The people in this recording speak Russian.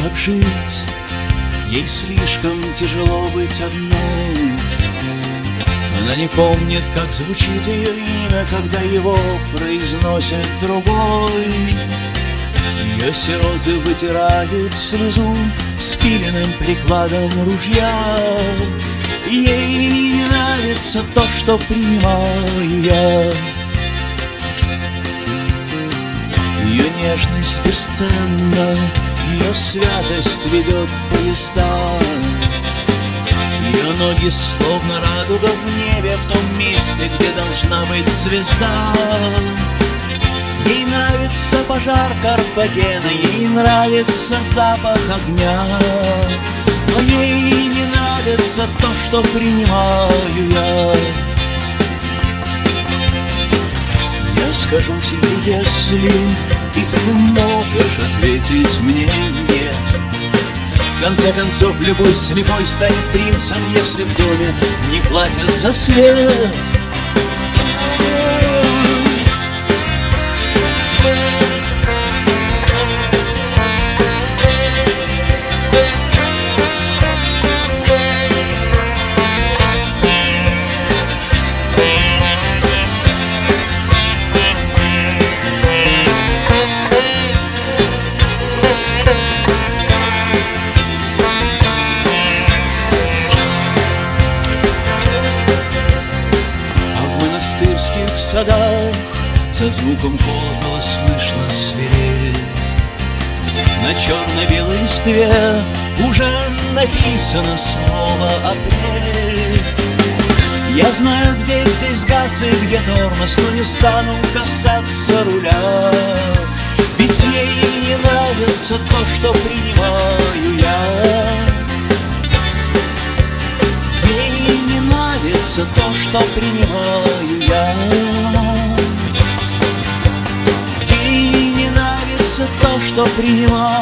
как жить, ей слишком тяжело быть одной. Она не помнит, как звучит ее имя, когда его произносит другой. Ее сироты вытирают слезу спиленным прикладом ружья. Ей не нравится то, что принимаю я. Ее нежность бесценна, ее святость ведет поезда. Ее ноги словно радуга в небе, в том месте, где должна быть звезда. Ей нравится пожар Карфагена, ей нравится запах огня. Но ей не нравится то, что принимаю я. Я скажу тебе, если и ты можешь ответить мне нет. В конце концов, любой слепой станет принцем, если в доме не платят за свет. В садах за звуком колокола слышно свирель. На черно-белой листве уже написано слово «апрель». Я знаю, где здесь газ и где тормоз, но не стану касаться руля. Ведь ей не нравится то, что принимаю я. Ей не нравится то, что принимаю я. Ей не нравится то, что принимаю.